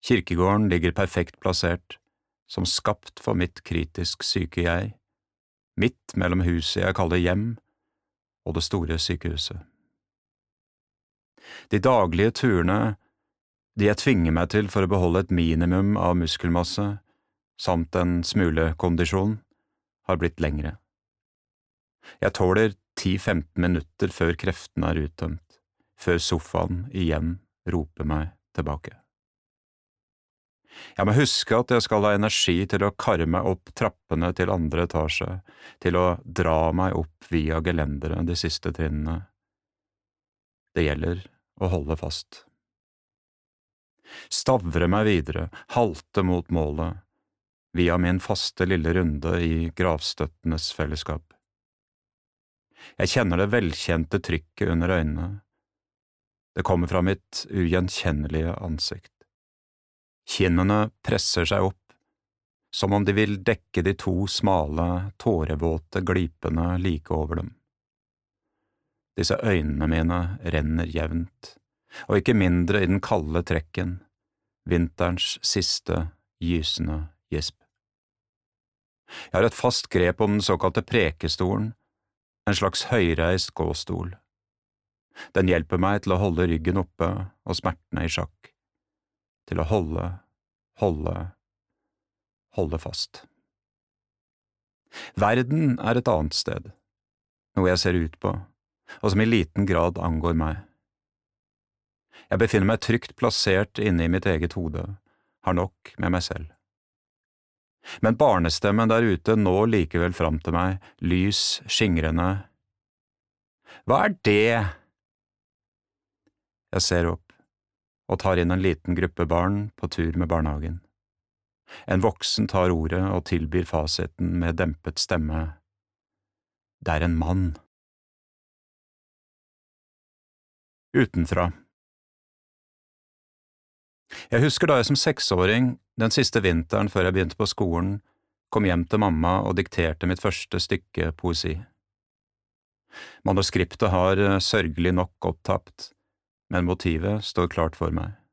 Kirkegården ligger perfekt plassert, som skapt for mitt kritisk syke jeg, midt mellom huset jeg kaller hjem, og det store sykehuset. De daglige turene, de jeg tvinger meg til for å beholde et minimum av muskelmasse, samt en smule kondisjon, har blitt lengre. Jeg tåler 10–15 minutter før kreftene er uttømt, før sofaen igjen roper meg tilbake. Jeg må huske at jeg skal ha energi til å karre meg opp trappene til andre etasje, til å dra meg opp via gelendere de siste trinnene. Det gjelder å holde fast. Stavre meg videre, halte mot målet, via min faste lille runde i gravstøttenes fellesskap. Jeg kjenner det velkjente trykket under øynene. Det kommer fra mitt ugjenkjennelige ansikt. Kinnene presser seg opp, som om de vil dekke de to smale, tårevåte glipene like over dem. Disse øynene mine renner jevnt, og ikke mindre i den kalde trekken, vinterens siste, gysende gisp. Jeg har et fast grep om den såkalte prekestolen, en slags høyreist gåstol. Den hjelper meg til å holde ryggen oppe og smertene i sjakk, til å holde fast. Verden er et annet sted, noe jeg ser ut på, og som i liten grad angår meg. Jeg befinner meg trygt plassert inne i mitt eget hode, har nok med meg selv. Men barnestemmen der ute når likevel fram til meg, lys, skingrende. Hva er det? Jeg ser opp og tar inn en liten gruppe barn på tur med barnehagen. En voksen tar ordet og tilbyr fasiten med dempet stemme. Det er en mann. Utenfra. Jeg husker da jeg som 6-åring, den siste vinteren før jeg begynte på skolen, kom hjem til mamma og dikterte mitt første stykke poesi. Manuskriptet har sørgelig nok gått tapt, men motivet står klart for meg.